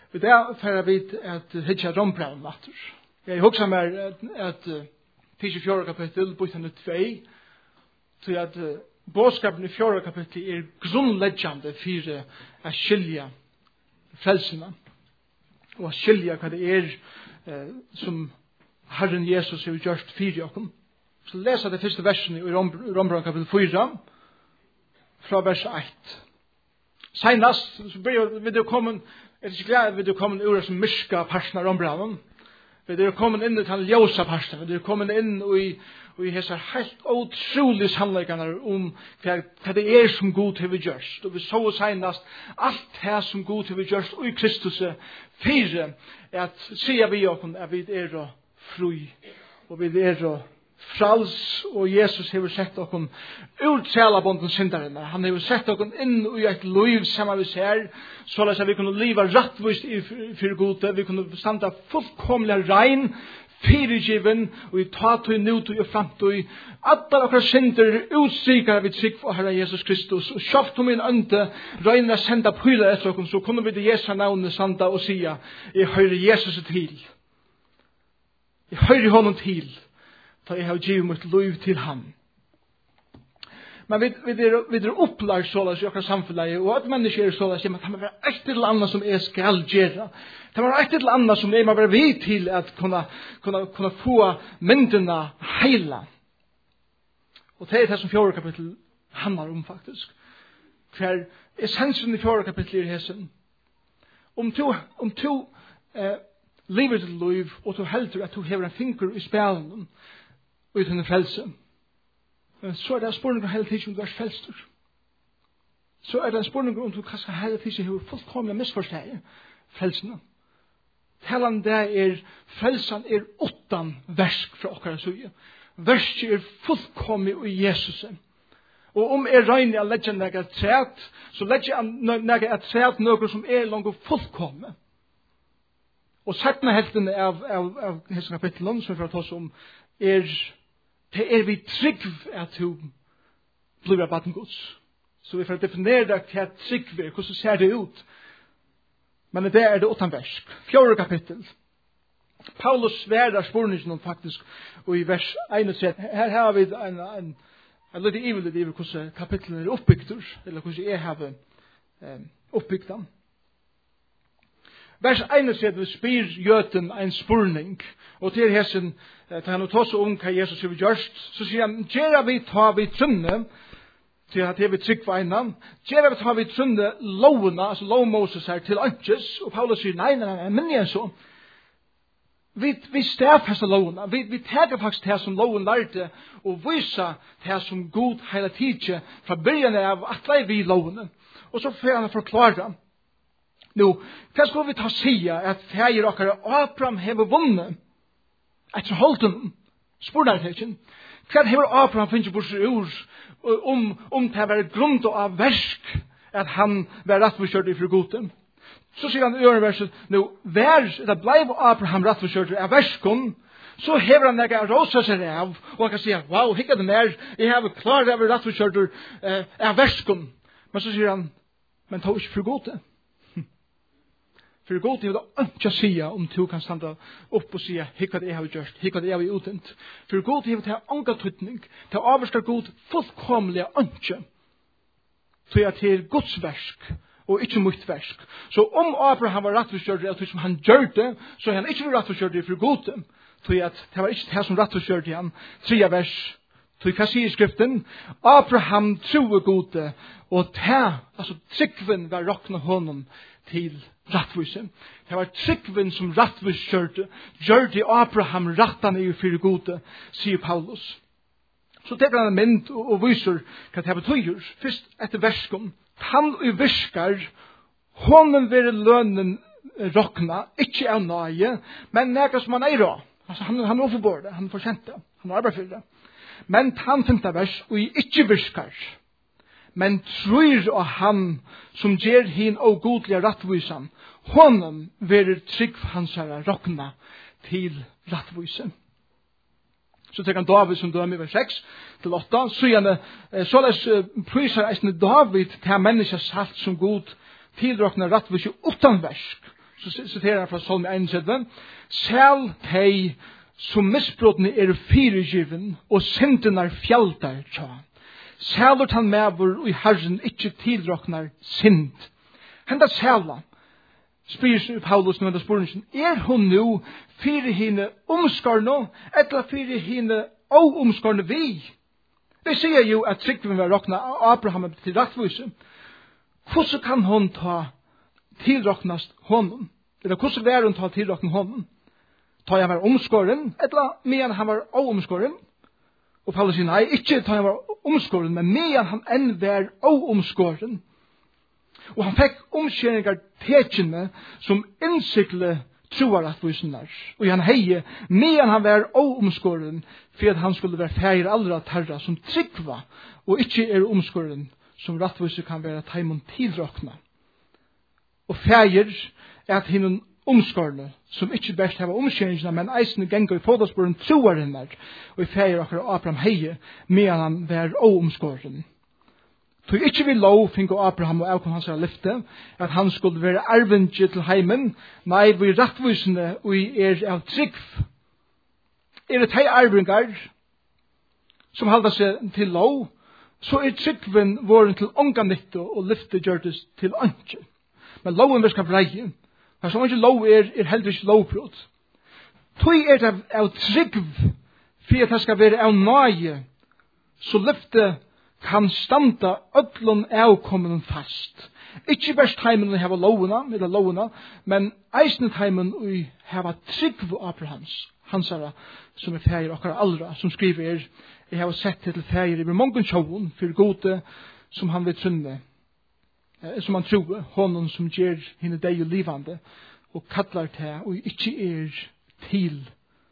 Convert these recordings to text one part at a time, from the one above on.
I dag får vi at hitja rombraven natter. Jeg husker meg at 24 kapittel, bøytene 2, til at bådskapen i 4 kapittel grunnleggjande for å skilja frelsene, og å skilja hva det som Herren Jesus har gjort for oss. Så leser det første versen i Rombraven kapittel 4, fra vers 1. Senast, så blir vi kommet, er ikke glad at vi er kommet ur som myrska parten av Rombraven. Vi er kommet inn til den ljósa parten. Vi er kommet inn i hese helt utrolig sannleggene om hva det som Gud har gjort. Og vi så senast alt det som Gud har gjort i Kristus fire at sier vi oss at vi fri og vi frals, og Jesus har sett oss ur trælabonden syndarene. Han har sett oss inn i et liv som vi ser, så at vi kunne leva rattvist for Gud, vi kunne standa fullkomlig rein, fyrirgiven, og i tatøy, nutøy og framtøy. Alle akkurat synder utstrykere vi trygg for Herre Jesus Kristus, og kjaft om min ønte røyne senda pyla etter oss, så kunne vi det Jesu navnet sanda og sia, jeg høyre Jesus til. Jeg høyre honom til. Da jeg har givet mitt liv til ham. Men vi opplært således i akkurat samfunnet, og at mennesker således, men det må være et eller annet som jeg skal gjøre. Det må være et eller annet som jeg må være vid til at kunne få myndene heila. Og det det som 4 kapittel handler om faktisk. For essensen i 4 kapittel i hesen. Om to lever til liv, og du helter at du hever en finger i spjalen, uten frelse. Så det en spørning hele tiden om du frelster. Så det en spørning om du kanskje hele tiden har fullkomlig misforstått frelsene. Hellan det frelsen utan versk fra okkara suje. Versk fullkomlig i Jesus. Og om regner å legge noe træt, så legger jeg noe træt noe som langt fullkomlig. Og settene heltene av hese kapitlen, som vi får ta oss om, det vi trygg at du blir av baden Guds. Så vi får definere det hva trygg vi, hvordan ser det ut. Men det det utan versk. 4 kapittel. Paulus sværer spørningen faktisk, og i vers 31, her har vi en lite ivelid i hvordan kapitlen oppbygd, eller hvordan jeg har oppbygd dem. Vers 31 spyr jøten en spurning, og til hessen, til han tar seg om hva Jesus har gjort, så sier han, gjerra vi ta vi trunne, til at det vi trygg for einan, gjerra vi ta vi trunne lovene, altså lov Moses her, til antes, og Paulus sier, nei, men jeg så, vi stedfester lovene, vi tager faktisk det som loven lærte, og viser det som god hele tidje, fra begynnelsen av at vi lovene, og så får han forklare. Nå, hva skal vi ta sige at feir okkar Abraham hever vunnet etter holden? Spurnarshekken. Hva hever Abraham finnes bort ur om det var grunn av versk at han var rettforskjørt ifra goden? Så sier han i øreverset, nå, det bleiv Abraham rettforskjørt av verskon, så hever han nega rosa seg av, og han kan si, wow, hikka det mer, jeg har klart av rettforskjørt av verskon. Men så sier han, men ta ikke for goden. For god til å ikke si om du kan standa opp og si hva det jeg har gjort, hva det jeg har utdent. For god til å ta angatutning, til å avvarska god fullkomlig ikke. Så jeg til Guds versk, og ikke mitt versk. Så om Abraham var rettforskjørt, eller som han gjør det, så han ikke var rettforskjørt for god. Så det var ikke det som rettforskjørt han. 3 vers. Så hva sier skriften? Abraham troe gode, og altså tryggven var råkna honom til rattvisen. Det var tryggven som rattvis gjør det Abraham rattan i fyrir gode, sier Paulus. Så teker han en mynd og viser hva det betyr. Først etter verskom. Han og virkar, honom vil lønnen råkna, ikke av nøye, men nega som han rå. Altså han er overbord, han får kjent det, han er arbeid for det. Men han finner vers, og ikke virkar. Men tror av han som ger hin og godlige rattvisan, honom vil trygg hans herre råkna til rattvisen. Så tenker han David som dømer i vers 6-8, så gjerne, såleis priser eisne David til menneska salt som god tilråkna rattvisen utan versk, så citerar han fra Salm 1, «Sæl tei som misbrottene fyrigiven, og syndenar fjaldar tja. Sælur han mevur og i Herren ikkje tilroknar synd.» Henda sæla, spyr Paulus nu, hun nu fyrir hine omskorne, eller fyrir hine omskorne vi? Det sier jo at tryggven var rokna Abraham til rattvise. Hvordan kan hon ta tilroknast honom? Eller hvordan var hon ta tilrokna honom? Ta han var omskåren, eller medan han var omskåren? Og Paulus sier nei, ikke ta han var omskåren, men medan han enn var omskåren. Og han fikk omskjeringar tekjene som innsikle troaratvisenar. Og han heie, medan han var omskåren, for at han skulle være feir allra terra som tryggva, og ikke omskåren som rattvise kan være taimon tilrokna. Og feir at hinnen omskårne, som ikke best hava omskjeringsna, men eisne genga i fådagsboren troarinnar, og i feir akkur Abraham heie, medan han var omskåren. Tog ikke vi lov finko Abraham og avkom hans lyfte, at han skulle være arvingje til heimen, nei, vi rattvisende og av tryggv. Det hei arvingar som halda seg til lov, så tryggven våren til onga nytte og lyfte gjørtes til anke. Men loven vi skal breie. Hva som ikke lov heller ikke lovbrot. Tog det av tryggv, for at det skal være av nøye, så lyfte kan standa öllun avkommen fast. Ikke best heimen å hava lovuna, men eisne heimen å hava tryggv Abrahams, hansara, som feir okkar allra, som skriver, jeg har sett til feir i mongen sjåun, for gode, som han vet trunne, som han tror, honom som gjer henne deg og livande, og kallar til, og ikke til,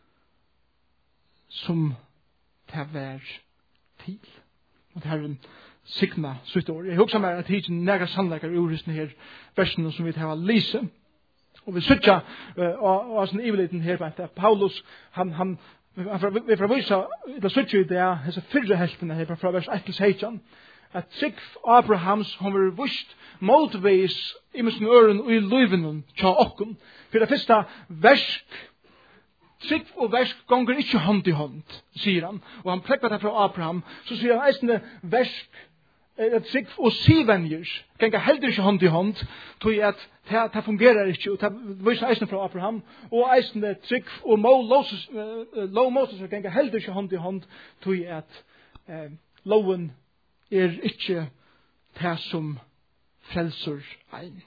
som til vær til. Og det er en signa sutt år. Jeg husker meg at det er nære sannleikar i ordene her versene som vi tar lise. Og vi sutja og sånn iveliten her på at Paulus, han vi får vise, det sutja i det, hese fyrre heltene her fra vers 1-16, at trygg Abrahams, han var vust måltveis i musen øren og i løyvenen tja okken. For det første versk, trygg og versk gonger ikke hånd i hånd, sier han. Og han plekker det fra Abraham, så sier han eisende versk, trygg og sivenjer, gonger heller ikke hånd i hånd, tog at det fungerer ikke, og det viser eisende fra Abraham, og eisende trygg og lov Moses, gonger heller ikke hånd i hånd, tog at loven ikke det som frelser ein.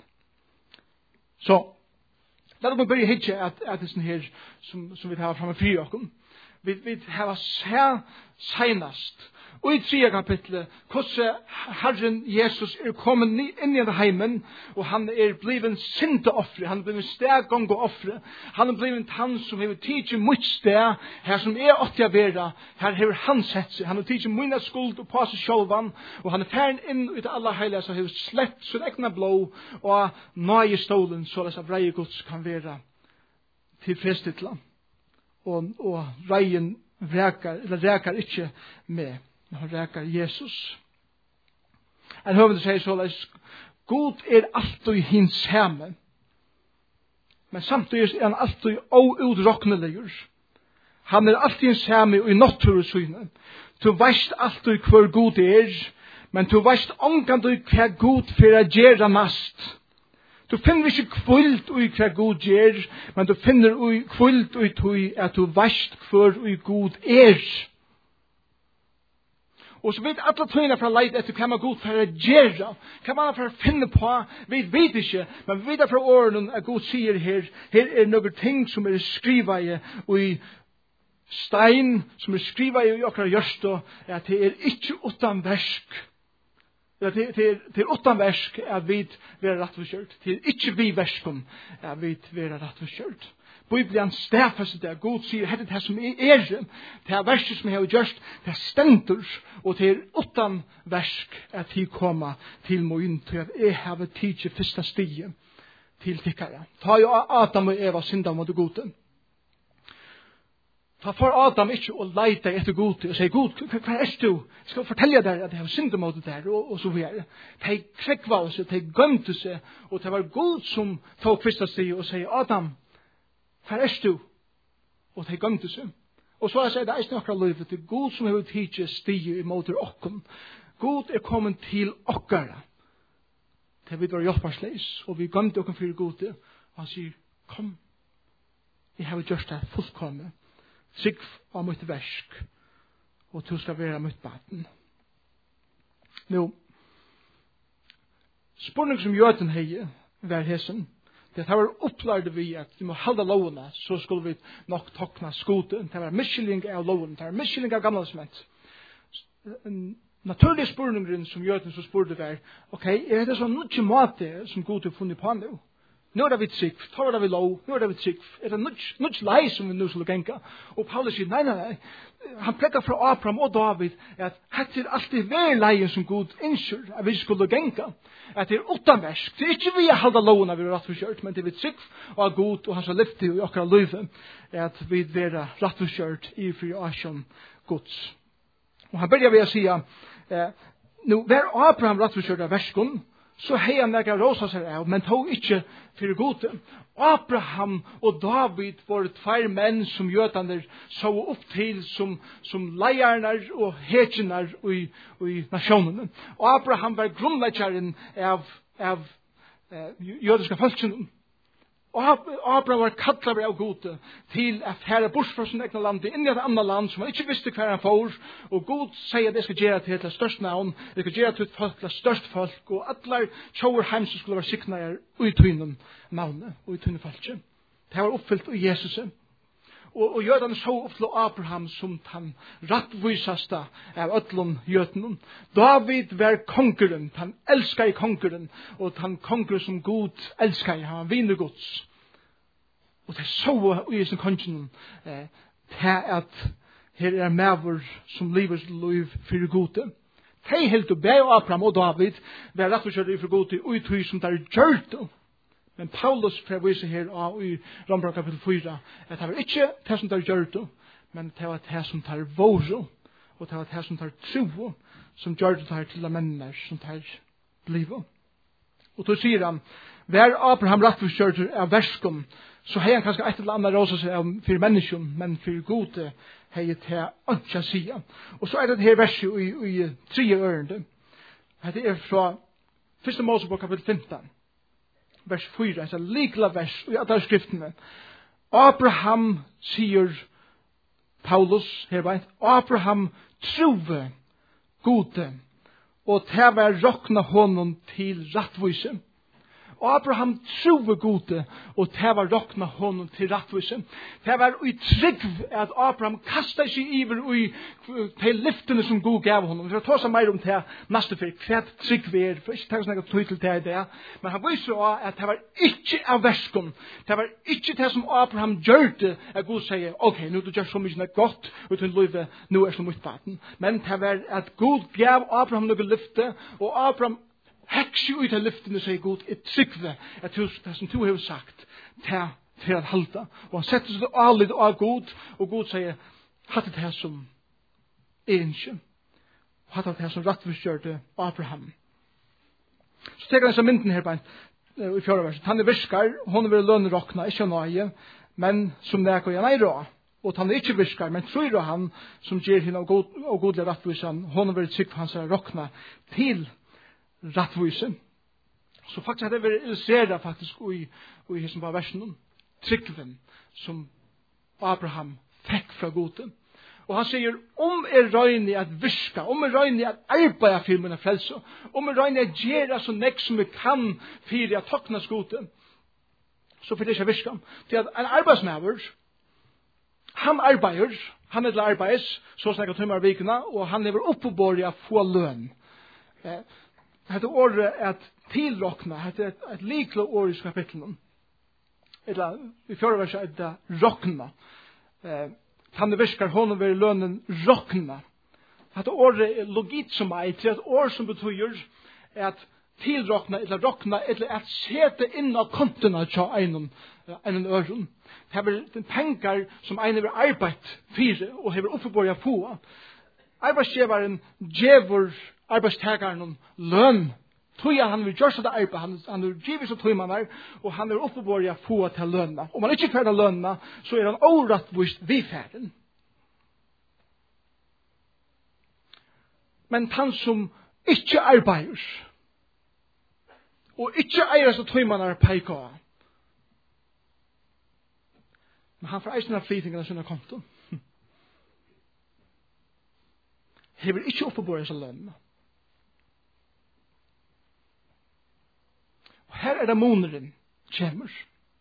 Så, da må vi begynne hitje at det er sånn her som vi tar frem fri okken. Vi har senast, og i 3. kapitlet, hvordan Herren Jesus kommet inn i heimen, og han blivet syndeoffre, han blivet stegångeoffre, han blivet han som har tidsi mot steg, her som 80 vera, her har han sett seg, han har tidsi mot skuld og på seg sjålvan, og han færen inn ut av alle heilige, så har slett sin egna blå, og nøye stolen, så at vreie Guds kan være tilfredsstittla. Og reien rekar ikke med, men han rekar Jesus. En høvende sier så, God alltid hins hemme, men samtidig han alltid outroknelig. Han alltid hins hemme i natursynet. Du veist alltid hver God men du veist omgående hver God for å gjøre mest. Du finner ikke kvult ui hva god gjør, men du finner kvult ui tui at du veist hver ui god Og så vet alle tøyene fra leit etter hva man god for å gjøre, hva man for å finne på, vi vet ikke, men vi vet fra årene at god sier her noen ting som skriva i stein, som skriva i okra hjørstå, at det ikke utan versk. Det utan versk vi være rattforkjørt. Det ikke vi verskom vi være rattforkjørt. Bibelen stedfester det. God sier, det som det verset som jeg har gjort, det stendur, og det utan versk at de kommer til moin, til at jeg har tidsi første stige til tikkere. Ta jo Adam og Eva synda mot gode. ta for Adam ikke å leite etter god og sier, God, hva er du? Jeg skal fortelle deg at jeg har syndet mot det der, og så videre. De krekva seg, de gømte seg, og det var god som tok kvista seg og sier, Adam, hva er du? Og de gømte seg. Og så er det eisen akkurat livet, det er god som har tidsi stige imot okken. God er kommet til okkara. Det vi var hjelparsleis, og vi gømte okken for gode. Og han sier, kom, jeg har gjort det fullkomne. Sigg av mitt versk, og du skal være mitt baden. Nå, spurning som jøden hei var hesen, det var opplærde vi at vi må halda lovene, så skulle vi nok tokna skoten. Det var miskylling av lovene, det var miskylling av gamla sement. En naturlig spurningen som jøden så spurte var, ok, er det sånn mye måte som god har funnet på nå? Nå er det vi trygg, nå er det vi lov, nå er det vi trygg. Er det nødt lei som vi nå skulle genka? Og Paulus sier, nei. Han prekar fra Abraham og David at det er alltid hver leien som god innskjør at vi skulle genka. At det er utanversk. Det er ikke vi har halda loven av vi er rettforskjørt, men det er vi trygg og god og hans lyfte i okra løyve at vi er rettforskjørt i fri asjon gods. Og han begynner ved å si nå, hver Abraham rettforskjørt av verskon, så hei han nega rosa seg av, men tog ikke fyrir gode. Abraham og David var tvær menn som jødaner så opp til som leiarnar og hetjenar i nasjonen. Og Abraham var grunnleggeren av jødiska folkene. Og Abraham var kattlar av gode til at herre bort fra sin egna land inn i et annet land som han ikke visste hver han får. Og god sier at jeg skal gjøre til et størst navn, jeg skal gjøre til et folk til størst folk, og alle tjoer heim som skulle være sikna i tøynen navnet, og i tøynen folket. Det var oppfyllt i Jesus. Og jødene så opp til Abraham som han rattvisaste av ødlom jødene. David var kongeren, han elsket kongeren, og han kongeren som god elsket, han vinner gods. Og det så i sin kongeren til at her er mever som lever liv for gode. De helt å be Abraham og David var rattvisaste for gode, og i tog som der gjør det. Men Paulus previser her i Rombrevet kapitel 4 at det var ikke det som tar gjør men det var det som tar våre, og det var det som tar tro, som gjør det til de mennene som tar livet. Og då sier han, hver Abraham rettforskjørt av verskom, så har han kanskje et eller annet råse seg for mennesken, men for gode har jeg til ønske sida. Og så er det her verset i 3 ørende. Det er fra 1. Mosebok kapitel 15. Vers 4, altså likla vers i alle skriftene. Abraham, sier Paulus, her var Abraham trove gode, og det var rokna honom til rattvise. Abraham trove gode, og det var rokna honom til rattvise. Det var i trygg at Abraham kastet seg iver til lyftene som God gav honom. Vi får ta seg mer om det neste fyrir, hva trygg vi er, for ikke tenk sånn tøy til det i det. Men han viser også at det var ikke av verskom, det var ikke det som Abraham gjør det, at God sier, ok, nå du gjør så mye godt, og til livet, nå er som utbaten. Men det var at God gav Abraham noe lyfte, og Abraham hekse ut av lyftene, sier God, trygve at det som du har sagt til at halda. Og han setter seg allid av God, og God sier, hatt det her som ikke, hatt det her som rettforskjørte Abraham. Så teker han seg mynden her i 4. verset. Han er virskar, hun vil lønnerokna, ikke nøye, men som det er nei rå. Og han er ikke virskar, men tror han som gjør henne og godlig rettvisan, hun vil trygg for hans rokna til rattvise. Så faktisk hadde det vært illustreret faktisk i som var versen tryggven som Abraham fikk fra gode. Og han sier, røyne at virka, røyne at arbeida for mine frelse, røyne at gjøre så nek som vi kan for at toknas gode, så for det ikke virka. Det at en arbeidsmaver, han arbeider, han er til arbeids, så snakker tømmer vikene, og han lever opp på bordet å få lønn. Dette året er tilrokna, dette er et likla år i kapitlen. Eller i 4. verset er det rokna. Tanne viskar honom ved lønnen rokna. Dette året er logit som er til et år som betyr at tilrokna eller rokna eller at sete inn av kontona til en øren. Det er pengar som en har arbeidt fire og har oppebåret få. Arbeidsgiveren gjever arbeidstageren om lønn. Tøya han vil gjøre det arbeid, han vil give seg tøymanar, og han er oppebåret få til lønna. Om han ikke ferdig lønna, så er han overrattvist vi ferden. Men han som ikke arbeider, og ikke eier seg tøymanar peika, men han får eisen av flytingen av sine konto. Hever ikke oppebåret seg lønna. Her er det moneren kommer.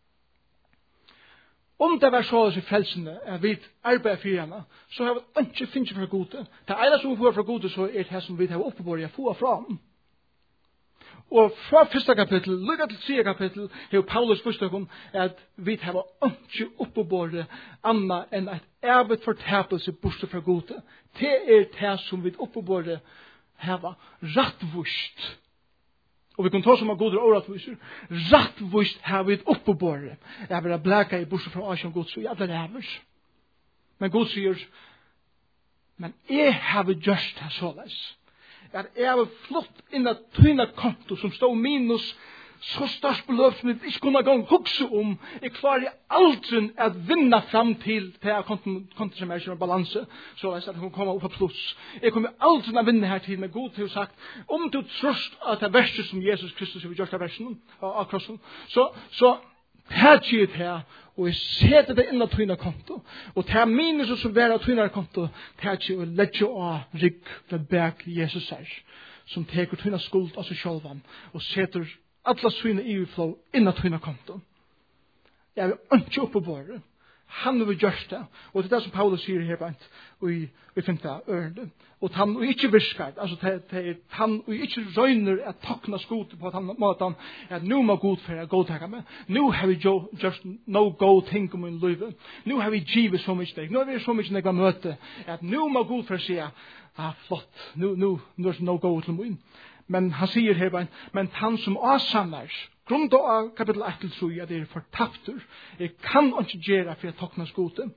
Om det var så i frelsene at vi arbeider for henne, så har vi ikke finnet fra gode. Det ene som vi får fra gode, så er det som vi har oppebåret å få fra ham. Og fra første kapittel, lykke til tredje kapittel, har Paulus forstått om at vi har ikke oppebåret annet enn et ævet fortapelse bortsett fra gode. Det er det som vi oppebåret har rattvust. Og vi kan ta som av goder og åretviser. Rattvist har vi et oppebåret. Jeg vil ha blæka i bortsett fra Asien Guds og i alle rævers. Men Gud sier, men jeg har gjort det såleis. At jeg har flott inn at tøyna konto som står minus så størst beløp som jeg ikke kunne gang hukse om. Jeg klarer aldri at vinna fram til konto som er ikke en balanse, så at jeg kan komme opp på pluss. Jeg kommer aldri at vinne her tid med Gud til å sagt, om du trøst at det verste som Jesus Kristus har gjort av versen, av krossen, så her sier det her, og jeg setter det inn av tøyna konto, og det er minus som er av tøyna konto, det er ikke å legge av rygg ved bak Jesus her, som teker tøyna skuld av seg sjølvan, og setter alla syne i flow innan tøyna konto. Jeg vil ikke oppe båret. Han vil gjøre det. Og det er det som Paulus sier her bant. Og vi finner det ørende. Og han og ikke virker. Altså han og ikke røyner at takna skot på han måten at nå må god for å godtake meg. Nå har vi just no go ting om min liv. Nå har vi givet så mye deg. Nå har vi så mye negva møte. At nå må god for å si flott. Nå er det no go til min. Men han sier her, men han som avsannar, grunn av kapittel 1 tror jeg at det er fortapter. Jeg kan ikke gjøre for å takna skoten.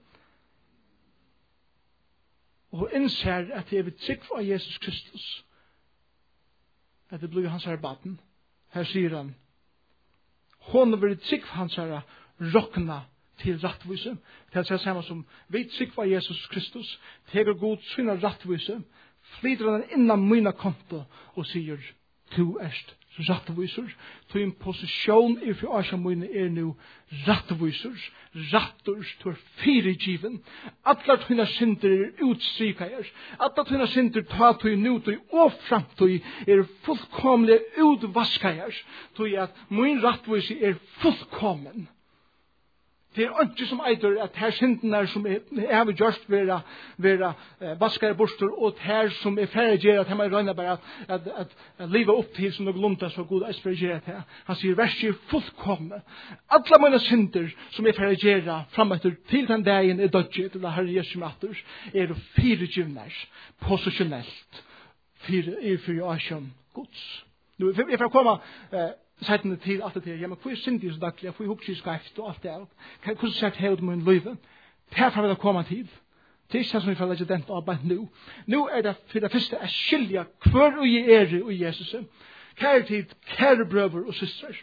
Og innser at jeg vil trygg av Jesus Kristus. At det blir hans her baden. Her sier han, hon vil trygg av hans her rokna til rattvise. Det er det samme som vi trygg av Jesus Kristus. Teger god syna rattvise. Flyter han innan mina konto og sier, du erst rattviser. Din posisjon i for Asien mine er nu rattviser. Ratters til firegiven. Alla tøyna synder er utstrykaier. Alla tøyna synder ta tøy nutøy og framtøy er fullkomlig utvaskaier. Tøy at min rattvise er fullkommen. Det er ikke som eitur at her syndene som er vi gjørst vera vaskare bostor og her som er ferdig gjerra at man røyner bare at liva opp til som noe lunta så god er ferdig gjerra til. Han sier verset er fullkomme. Alla mine synder som er ferdig gjerra frametter til den dagen er dødje til det Herre Jesu matter er firegivners posisjonelt for Asien Guds. Nu jeg får komme settende til alt det til, men hvor synder jeg så daglig, hvor hukser skreft og alt det alt. Hvordan ser det ut med min liv? Derfor vil det komme tid. Det er ikke som vi får legge den arbeid nå. Nå er det for det første å skilje hver og jeg er i Jesus. Kjære tid, kjære brøver og søstre.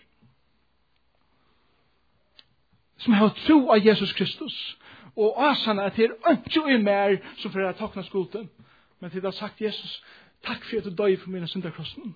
Som har tro av Jesus Kristus. Og asana at det er ikke i mer som for å takne skolen. Men til det har sagt Jesus, takk for at du døg for mine synderkrossen.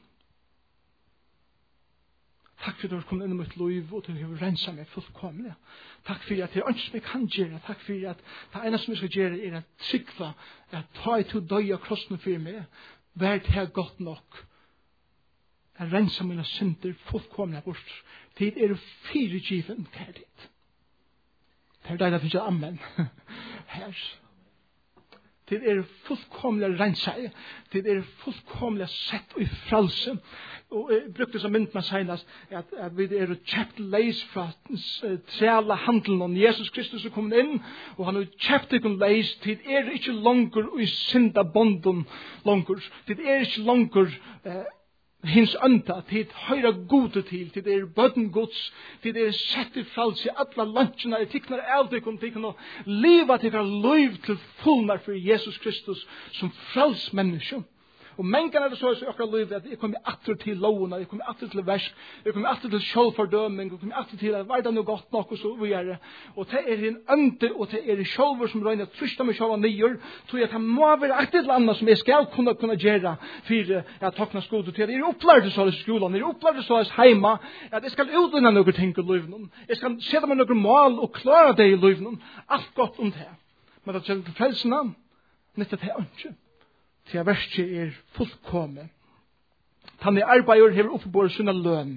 Takk for at du har kommet inn i mitt liv og du har renset meg fullkomlig. Takk for at det er ikke som jeg kan gjøre. Takk for at det ene som jeg skal gjøre er at trykva, at ta i to døy av krossen for meg. Vær det godt nok. Jeg renser mine synder fullkomlig bort. Tid er firegiven, kjærlighet. Det er deg at det ikke er amen. Her. Tid er fullkomlig renset. Tid er fullkomlig sett og i frelse. Og jeg brukte som mynd med senest at vi er kjøpt leis fra treala handelen om Jesus Kristus er kommet inn og han har kjøpt ikke leis tid er ikke langer i synda bonden langer tid er ikke langer hins anda, tid høyra gode til, tid bøtten gods, tid sett i frals i alla lunchene, tiknar av dykon, tiknar liva til liv til fullnar for Jesus Kristus som frals menneske. Og mengan det så i akkurat liv at jeg kommer atter til lovene, jeg kommer atter til versk, jeg kommer atter til sjølfordøming, jeg kommer atter til at verden er godt nok og så videre. Og det en ande, og det sjølver som røyner trøsta meg sjølva nyer, tror jeg at det må være et eller annet som jeg skal kunne gjøre for at takna skode til. Jeg opplærte så i skolen, jeg opplærte så i heima, at jeg skal utvinne noen ting i livet. Jeg skal sette meg noen mål og klare det i livet. Alt godt om det. Men det til frelsene, nytt det ikke. Til verset fullkommen. Han arbeider hever oppebord sinne løn.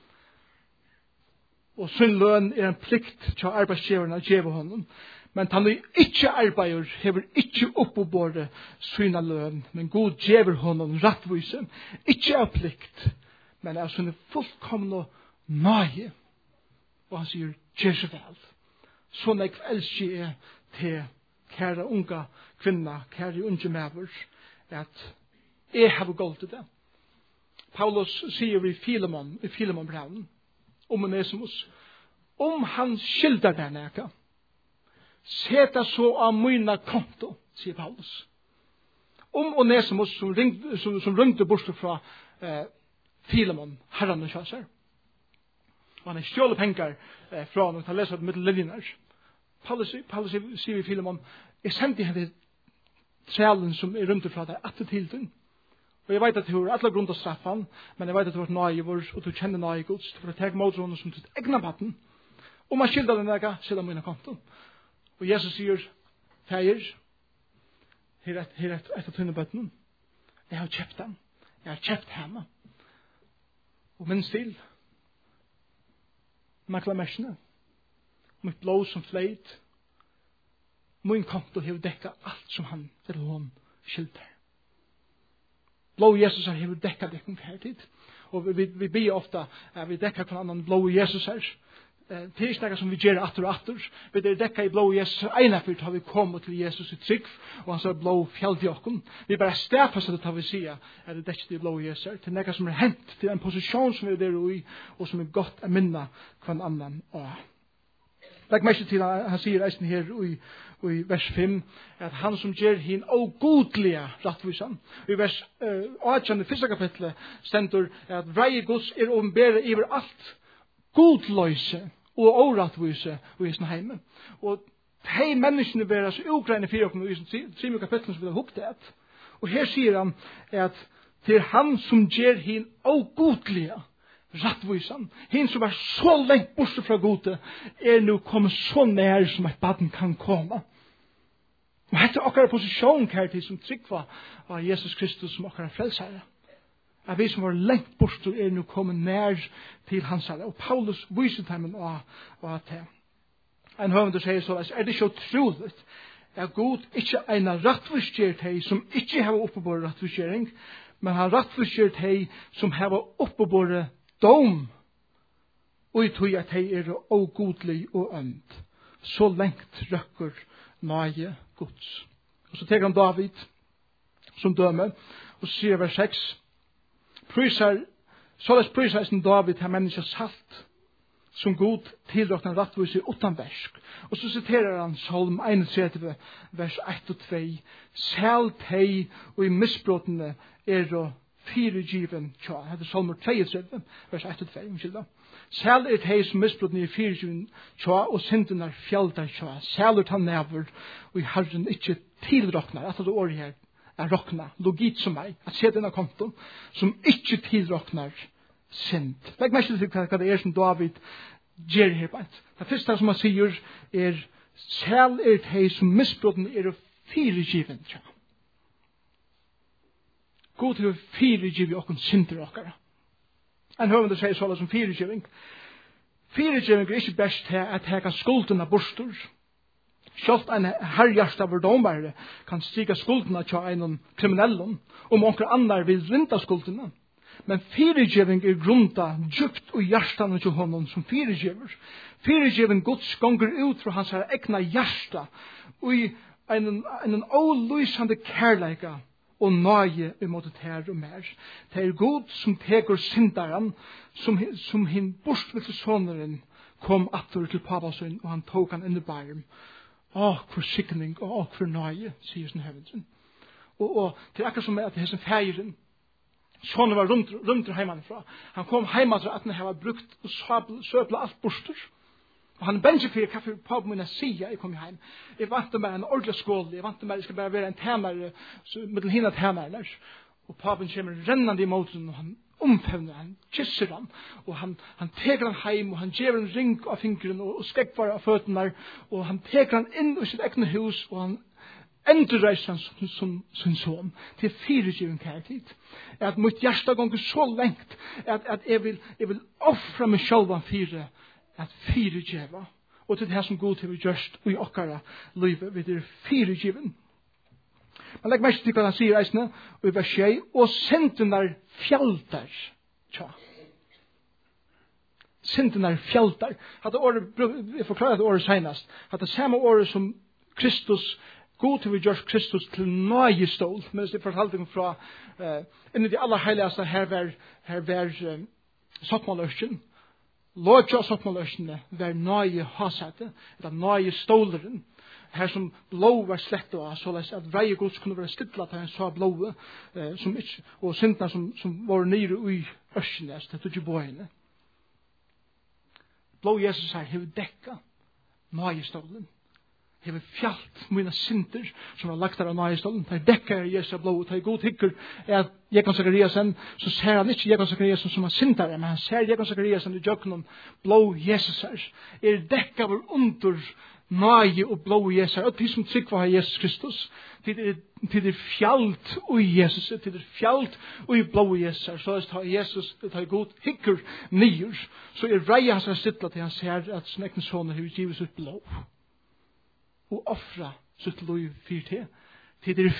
Og sin løn en plikt til arbeidsgiverne å gjøre honom. Men han ikke arbeider hever ikke oppebord sinne løn. Men God gjør honom rettvise. Ikke av plikt. Men av sinne fullkomne nøye. Og han sier, gjør så vel. Sånn jeg elsker jeg til kære unge kvinner, kære unge mæver, at jeg har gått til det. Paulus sier i Filemon brevnen, om Onesimus, om han skildar der næka, seta så av mina konto, sier Paulus. Om Onesimus som ringte bort fra Filemon, herren og kjøser. Og han stjålet penger fra han, og han leser mitt linjer. Paulus sier i Filemon, jeg sendte henne trælen som rundt fra deg atter til den. Og jeg vet at du har alle grunn til å straffe han, men jeg vet at du har nøyevår, og du kjenner nøye gods, for å ta mot honom som ditt egna batten. Om han skildar den ega, skildar mine konto. Og Jesus sier, feir, her etter tunne bøtten, jeg har kjøpt den, jeg har kjøpt henne. Og min stil, makla mersene, mitt blå som fleit, min konto har dekka alt som han eller hon skilder. Blå Jesus har dekka det konkret. Og vi ber ofta at vi dekka på annan blå Jesus her. Det er ikke som vi gjør atter og atter. Vi dekka i blå Jesus her. Ena fyrt har vi kommet til Jesus i trygg, og han sa blå fjall til okken. Vi bare stedfast det har vi sier at det dekka i blå Jesus her. Til nekka som hent, til en posisjon som vi er der i, og som godt å minne hver annan av. Legg mest til han sier eisen her i vers 5, at han som gjør hin ogodlige rattvisan. I vers 8 i første kapitlet stendur at vrei Guds åpenbæret iver alt godløse og årattvise i sin heime. Og hei menneskene være så ugreine for oss i sin 3 kapitlet som vi har hukket et. Og her sier han at det han som gjør hin ogodlige rattvisan. Hinn som så lengt borte fra gode nu kommet så nær som et baden kan komme. Og dette er akkurat posisjon kjærtid som tryggva av Jesus Kristus som akkurat frelsere. At vi som var lengt borte nu kommet nær til hans herre. Og Paulus viser dem av det. En høvende sier så, det ikke utroligt at Gud ikke en rattvisgjert hei som ikke har oppebåret rattvisgjering, men har rattvisgjert hei som har oppebåret dom, og i tog at hei ogodlig og ønd. Så lengt røkker nøye Guds. Og så teker han David som døme, og sier vers 6, således prysar som David har menneska salt, som god tilråkna rattvise utan versk. Og så citerer han Salm 31, vers 1 og 2, Sælt hei og i misbrotene fyrirgiven tja. Det er Salmer 32, vers 1 og 2, unnskyld da. Sæl hei som misbrotene fyrirgiven tja, og synden fjaldar tja. Sæl han never, og i Herren ikke tilråknar, at det året her er rokna, logit som meg, at se denne konton, som ikke tilråknar synd. Legg meg ikke til hva det er som David gjør her på et. Det første som han sier Sæl hei som misbrotene fyrirgiven tja. God har fyrirgivet okkon synder okkara. En høvende sier sånn som fyrirgiving. Fyrirgiving ikke best til at heka skulden av bostor. Sjalt en herrjast av domare kan stiga skulden av en kriminellen, onker annar vil rinda skuldene. Men fyrirgiving grunda djupt og hjertan til honom som fyrirgiver. Fyrirgiving Guds gonger ut fra hans egna hjärsta og i en olysande kærleika og nøye imot ter og mer. Det god som teker syndaren, som hin bortvilte soneren kom atter til papasøn, og han tok han inn i barm. Hvor sikning, hvor nøye, sier sin høvendren. Og det akkurat som at det er som feiren, sonen var rundt heimanifra. Han kom heimanifra at han var brukt og søpla alt borster. Og han bencher for hva for pappa min sier jeg kom hjem. Jeg vant meg en ordentlig skål. Jeg vant meg, jeg skal bare være en tænare, mellom hina tænare. Og pappa kommer rennende i måten, og han omfevner, han kysser han. Og han teker han hjem, og han gjør en ring av fingeren, og skrekkvar av føttene. Og han teker han inn i sitt egne hus, og han endurreiser han som sin son. Til 4 kærtid. At mitt hjerte gonger så lengt, at jeg vil offre meg selv av 4, at 4 djeva. Og til det her som god til vi gjørst og i okkara livet, vi er 4 djeven. Men legg mest til hva han sier eisne, og i vers 6, og syndenar fjaldar. Tja. Syndenar fjaldar. Jeg forklarer det året senast. At det samme året som Kristus, god til vi gjørs Kristus til nøyestål, mens det fortalte fra inni de aller heiligste her var sottmåløsken. Lodja sottmåløskene var nøye hasete, eller nøye ståleren, her som blå var slett av, såleis at vreie gods kunne være stidlet til en så blå, og syndene som var nere i øskene, det tog ikke bøyene. Blå Jesus her hever dekka nøye stålen. Hever fjalt mine synder som var lagt der av nøyestålen. Det dekker Jesu blod. Det god hikker at Jekon Sakariasen, så ser han ikke Jekon Sakariasen som han syndere, men han ser Jekon Sakariasen i jøkken blod Jesus her. Dekka vår under nøye og blod Jesus her. Og de som trykker har Jesus Kristus. Til fjalt ui Jesus, til fjalt ui blod Jesus her. Så tar Jesus, det god hikker nyer. Så reie hans sittlet til han ser at sin egen sånne har givet sitt blod. Og offra sitt liv for det. Til det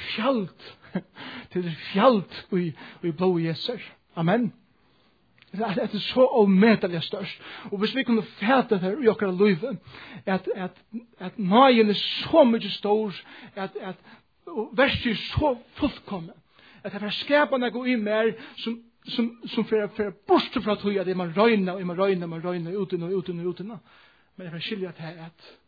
fjalt og i blå Jesus. Amen. Det er så omedelig størst. Og hvis vi kunne fæte det i okkara livet, at nøyen er så mye stor, at verset er så fullkommen, at det er skapene gå i mer, som for borste fra tog, at man røyner, uten. Men det er skilja til at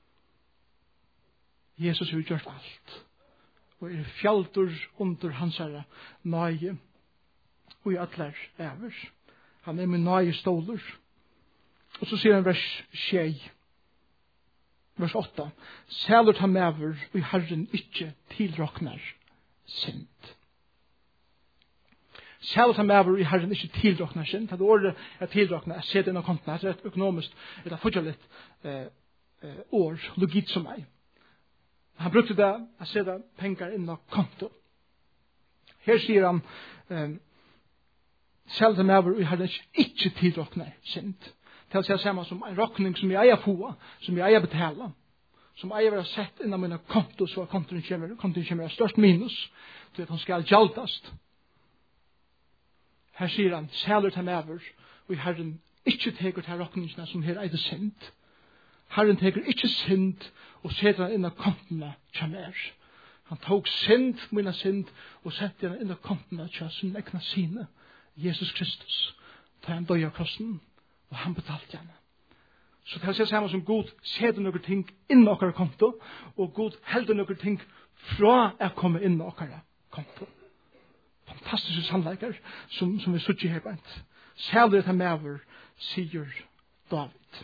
Jesus har gjort alt. Og fjaltur under hans herre nøye. Og i atler æver. Han med nøye ståler. Og så sier han vers 6. Vers 8. Sælert han æver, og Herren ikke tilroknar synd. Sælert han æver, og Herren ikke tilroknar synd. Det ordet er tilroknar. Jeg ser det inn av konten. Det er et økonomisk, det er fortsatt litt år, logit som meg. Han brukte det å sette penger inn av konto. Her sier han, selv om jeg har ikke tilrokner synd. Til å si samme som en rokning som jeg får, som jeg betaler, som jeg har sett inn av mine konto, så kontoen kommer størst minus, til at han skal gjeldast. Her sier han, selv om jeg har ikke tilrokner til rokningene som her er synd. Herren teker ikke synd og setter han inn av kontene til mer. Han tok synd, mine synd, og setter han inn av kontene til sin egna sine, Jesus Kristus. Da han døde av krossen, og han betalte henne. Så det er samme som Gud setter noen ting inn av okkara konto, og Gud helder noen ting fra å komme inn av okkara konto. Fantastiske sannleikere som vi sutter her på et. Særlig det med sier David.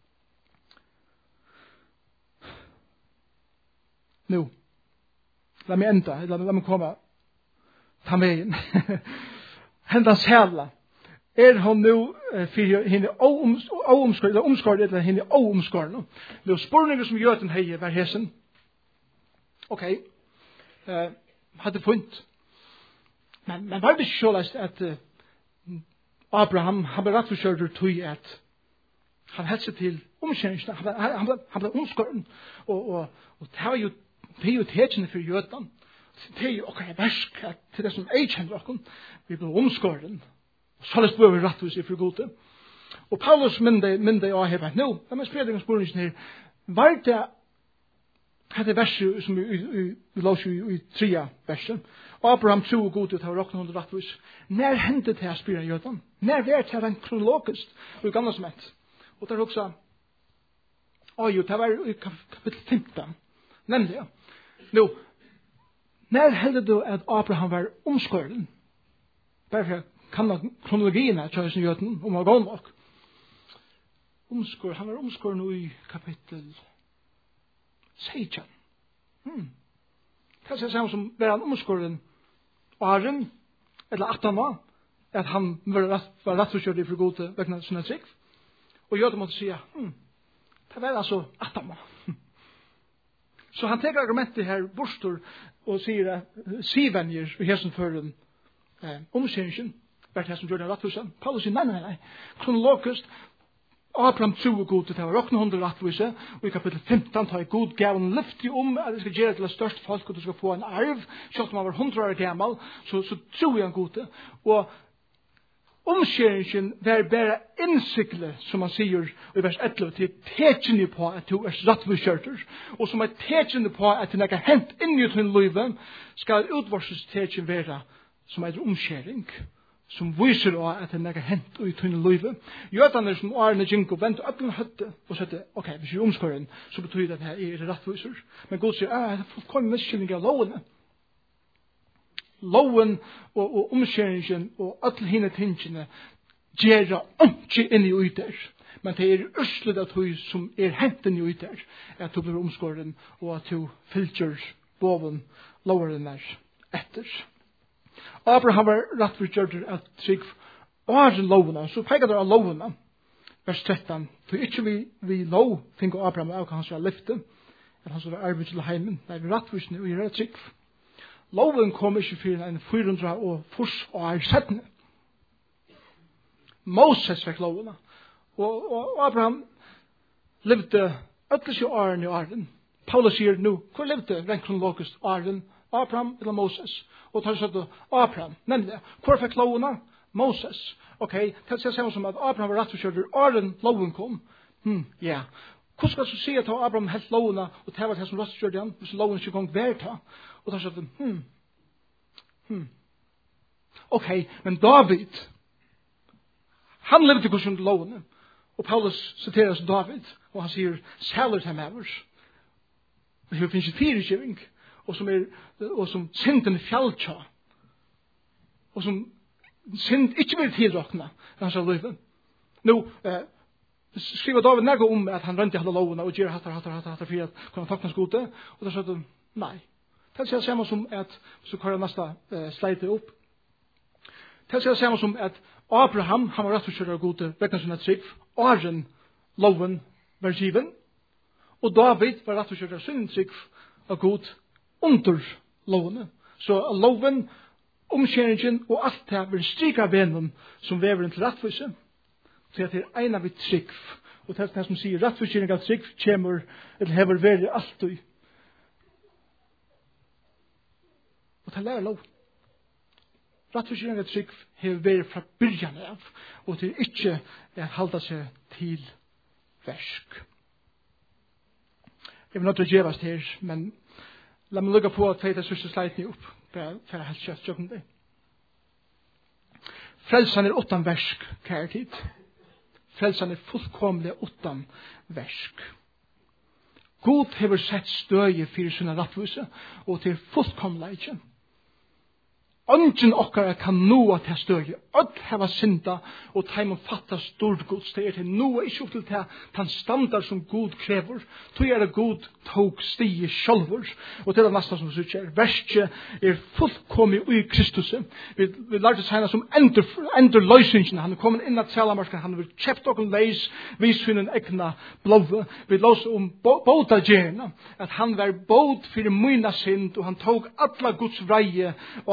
Nu, la meg enda, la meg komme, ta med inn. Henda sæla, hon nu for henne omskåret, eller henne omskåret. Det er spørninger som gjør den hei hver hesen. Ok, hadde funnet. Men var det ikke så at Abraham, han ble rett og slett tog at han helse til omkjøringene, han ble omskåret, og det var jo det er jo tekene for jøden. Det er jo okkar versk til det som jeg kjenner okken. Vi blir omskåren. Og så løst bør vi rettvis i for gode. Og Paulus mynde av her. Nå, la meg spørre deg om spørningen her. Var det Hette verset som vi låser i 3 verset. Abraham tror god ut av råkna under rattvis. När hände det här spyrir jötan? När var det här kronologiskt? Og i gamla som ett. Og det också, det var i kapitel 15. Nämnde jag. Nu, när hände det att Abraham var omskåren? Bara för kan kronologin här tjörs i jötan om man går nok. Han var omskåren i kapitel 16. Kanskje det samme som var han omskåren Aren, eller 18 år, at han var rettforkjørt for gode vegna sånne trygg. Og jøder måtte si, det var altså 18 år. Så han teker argumentet her borster og sier at sivenjer i hesen føren omskjøringen, vært her som gjør det rettforkjørt. Paulus sier, nei. Kronologisk, Abraham tror god til det var råkne hundre rettvise, og i kapitel 15 tar jeg god gaven lyftig at det skal gjøre til det største folk, og du skal få en arv, selv om han var 100 år gammel, så tror jeg han god til. Og omskjeringen var bare innsikle, som han sier i vers 11, til tekjende på at du er rettviskjørter, og som er tekjende på at det er hent inn i din liv, skal utvarses tekjende være som er omskjering, som viser at det er hent i tunne livet. Jødene som Arne Jinko vent øppelen høtte og sette, ok, hvis vi omskåren, så betyr det at det er rettviser. Men Gud sier, det er fullkommen miskylling av lovene. Loven og omskjeringen og alle hine tingene gjør ikke inn i ytter. Men det er ørslet at du som er hent inn i ytter, at du blir omskåren og at du fylker boven loveren der etter. Abraham var rettforkjørt at trygg var lovene, så peker det av lovene. Vers 13. For ikke vi lov, tenker Abraham av hans var lyfte, at han var arbeid til heimen. Det er rettforkjørt og gjør trygg. Loven kom ikke for en 400 og fors og er settende. Moses fikk lovene. Og Abraham levde øtles i åren i åren. Paulus sier nå, hvor levde rent kronologisk åren? Abraham eller Moses? Og tar sånn Abraham, nemlig det. Hvor fikk lovene? Moses. Ok, det ser seg som at Abraham var rettforkjørt, åren loven kom. Ja. Hvordan skal du si at Abraham helt lovene, og det var det som rettforkjørt igjen, hvis loven ikke kom hver ta? Og tar sånn, ok, men David, han levde ikke under lovene. Og Paulus siterer oss David, og han sier, sæler til meg, og det finnes firekjøring, og som synden fjalltja, og som synd ikke vil tilrakna, han sa løyven. Nå, skriver David nærmere om at han rønte alle lovene, og gjør hattar, for at kunne takna skode, og da sa han, nei. Det ser samme som at, så kan jeg nesten sleite opp, det ser samme som at Abraham, han var rettforkjørt av gode, vekna sin trygg, Aren, loven, var given, og David var rettforkjørt av sin trygg av god, under lovene. Så loven, omskjeringen og alt det vil stryke av venen som vever en til rettfise, til at det er ena vi trygg, og det er det som sier rettforskjering av trygg kommer, eller hever vært alltid. Og det lærer lov. Rettforskjering av trygg hever vært fra byrjan av, og det er ikke å halda seg til versk. Jeg vil not å gjevast her, men la meg lukka på at feita sørste sleitni opp, for helt kjøtt jokken det. Frelsan er 8 versk, kære tid. Frelsan er fullkomlig 8 versk. God hever sett støye fyrir sinna rattvise, og til fullkomleikje. Ongen okkara kan noa til støye. Öll heva synda, og teimon fatta stort gods. Det er til noa ikke opp til den standard som God krever. Tog er det God tog stige sjálfur. Og til det nesta som vi sier, verset er fullkomlig i Kristus. Vi lærte seg henne som ender løysingen. Han er kommet inn at salamarken. Han har kjøpt okkur leis, vis finnen egna blove. Vi låser om båda gjerne. At han var båd fyrir myna synd, og han tog alla Guds vreie og seg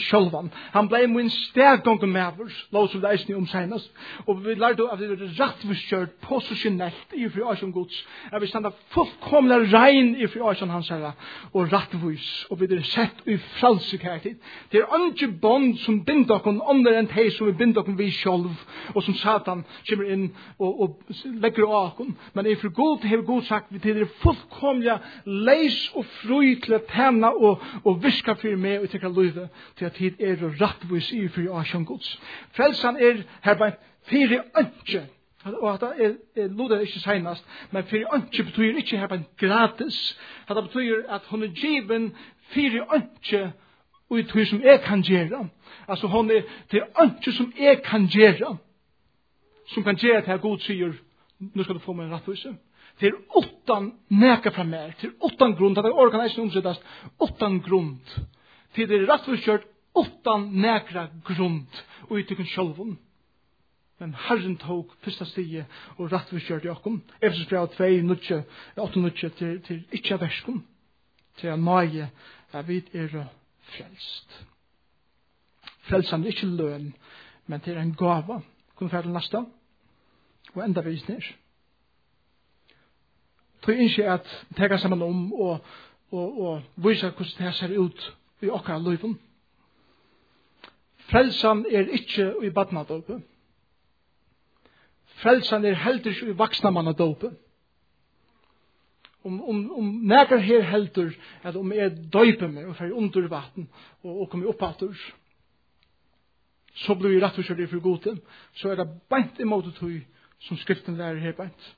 sjølvan. Han ble min stærgånge mæver, lov som det eisne omsenast. Og vi lærte at det er rettviskjørt, posisjonelt i fri Asjon Gods. At vi standa fullkomlig rein i fri Asjon hans herra, og rettvis, og vi er sett i frelsekærtid. Det er ikke bånd som binder okkur andre enn de som vi binder okkur vi sjølv, og som Satan kommer inn og legger av okkur. Men i fri God har God sagt, vi til er fullkomlig leis og fri til å tjene og viska for meg og tekra løyve til at tid er rettvis i fri Asjon Gods. Frelsan er her bare fire ønske, og det er lodet ikke senast, men fire ønske betyr ikke her bare gratis. Det betyr at hun er given fire ønske og i tog som jeg kan gjøre. Altså hun er til ønske som jeg kan gjøre, som kan gjøre til at God sier, nå skal du få meg en rettvise. Til utan neka fra mer, til utan grunn, det er organisen omsettast, utan grunn. Til det er rettviskjørt utan nekra grunn, og i tykken sjølven. Men Herren tok første stiget og rettviskjørt i okkom. Efesus brev 2, 8, til ikke verskom, til å nøye at vi er frelst. Frelsen er ikke løn, men det er en gava. Kunne vi til neste? Og enda vis ned. Tror jeg ikke at tega sammen om og vise hvordan det ser ut i okkara løyven. Frelsen er ikke i badnadåpe. Frelsen er heldur ikke i vaksnamannadåpe. Om nægar her heldur at om jeg døyper meg og fer under vatten og kommer opp atter, så blir vi rettviskjørt for gode. Så er det beint imot det som skriften lærer her beint.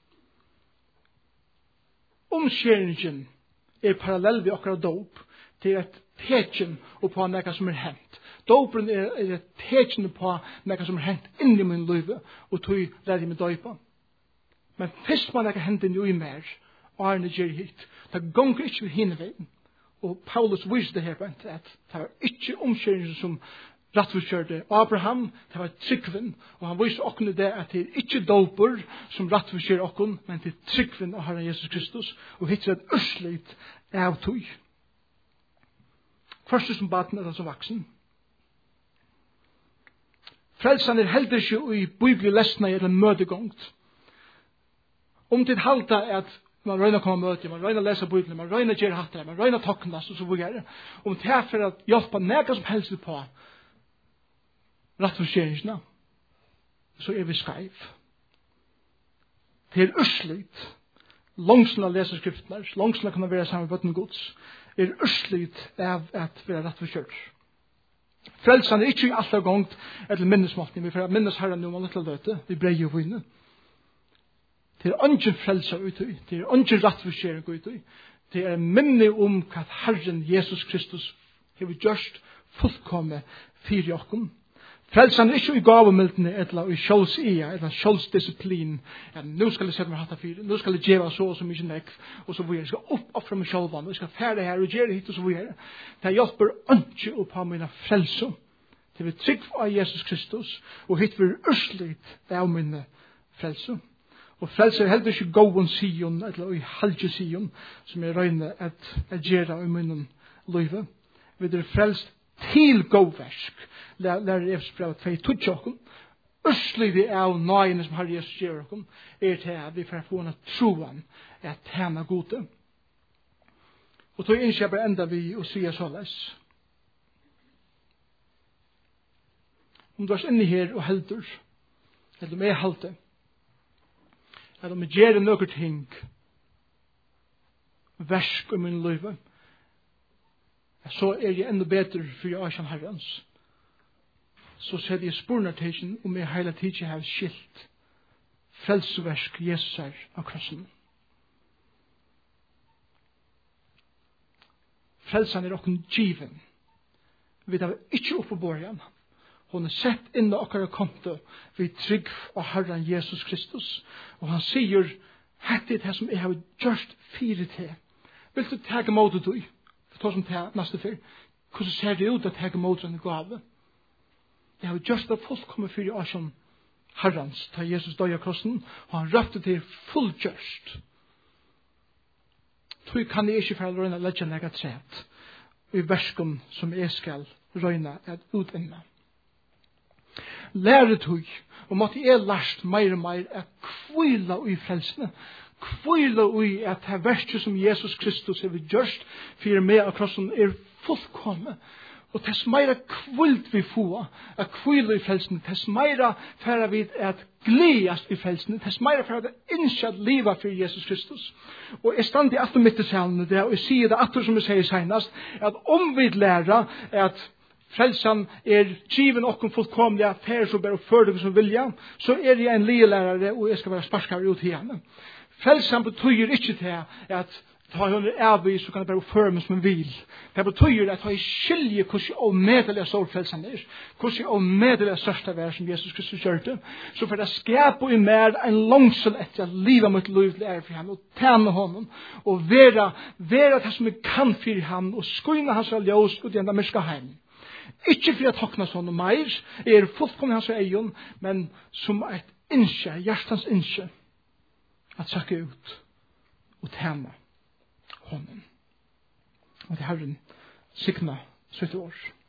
Omskjæringen er parallell ved akkurat dåp til et tekjen på noe som er hendt. Dåpen er et tekjen på noe som er hendt inn i min liv, og tog lærer jeg meg døypa. Men først man ikke hendt inn i mer, Arne gjør hit. Det gonger ikke ved henne veien. Og Paulus viser det her på at det var ikke omskjæringen som rettviskjørte Abraham, det var tryggven, og han viser okkene det at det er ikke dåper som rettviskjør okken, men det er tryggven av Herren Jesus Kristus, og hittir et ørslit av tog. Først som baden er det som vaksen. Frelsen er heller ikke i bibellesene eller møtegongt. Om det halta at man røyner å komme og møte, man røyner å lese Bibelen, man røyner å gjøre hatt, man røyner å toknas, og så videre. Om det er for å hjelpe nega som helst på rettforskjeringsna, så er vi skreiv. Det er ørsligt. Langsna lese skriftene, langsna kunne være sammen med bøtten Guds, er ørsligt av at være rettforskjert. Frelsen er ikke i alt av gongt etter minnesmåten, vi får minnes Herren nå om litt løte, vi breier og vinner. Det er ikke frelser ut i, det er ikke rettforskjering ut i, det er minne om hva Herren Jesus Kristus har gjort fullkomne fire okken. Frelsen er ikke i gavemildene eller i kjølsia eller kjølsdisiplin. Ja, nå skal jeg sette meg hatt av fire, nå skal jeg gjøre så og så mye nekv, og så videre. Jeg skal oppfra meg sjølvan, og jeg skal fære her og gjøre hit og så videre. Det hjelper ikke opp av mine frelser. Det vil trygg av Jesus Kristus, og hit vil ørsligt av mine frelser. Og frelser er heller ikke gåen sion, eller i halje sion, som jeg røyner at gjøre i munnen løyve. Vi er frelst til gåversk. Lærer Efes brev 2:12. Ørslig av nøyene som Herre Jesus gjør oss, er til at vi får få en troen at tjene gode. Og tog innskjer bare enda vi og sier såleis. Om du er inne her og heldur, eller om jeg heldur, eller om jeg gjør noen ting, versk om min liv, så er jeg enda bedre for jeg er Herrens. Så ser jeg spurnertesen om jeg hele tiden har skilt frelseversk Jesus er av krossen. Frelsen er okken given. Vi tar ikke opp på borgen. Hun er sett inn i okkara konto ved trygg av Herren Jesus Kristus. Og han sier, hette er det som jeg har gjort fire til. Vil du ta imot det? For ta som ta neste fyr. Hvordan ser det ut at ta imot en gave? Jeg har gjort det fullkommen for år som Herrens, da Jesus døde av krossen, og han røpte til fullgjørst. Tror kan jeg ikke for å legge nega træt i versken som jeg skal røyna at utinna. Læretøy, og måtte jeg lært meir og meir at kvila i frelsene, kvila i at det verste som Jesus Kristus har gjørst for meg av krossen fullkomne. Og tess meira kvilt vi få at kvila i frelsene, tess meira færa vi at gleast i frelsene, tess meira færa vi innskje at liva for Jesus Kristus. Og jeg stand i alt mitt i salen det, og jeg sier det atter som jeg sier senast, at om vi lærer at frelsan given okkom fullkomliga fær som ber og førding som vilja, så jeg en lielærare og jeg skal være sparskare ut henne. Frelsan betyr ikke til at ta hun avvis, så kan det bare føre meg som en vil. Det betyr at jeg skiljer hvordan omedelig stor frelsan hvordan omedelig største vær som Jesus Kristus gjørte, så for det skaper i mer en langsel etter at livet mitt liv til ære for ham, og tjene honom, og være det som jeg kan for ham, og skoine hans ljós ut gjennom mørka heim. Ikke for å takne sånn meir, jeg fullkomlig hans egen, men som et innskje, hjertens innskje, at søke ut og tjene honom. Og det Herren signa 70 år.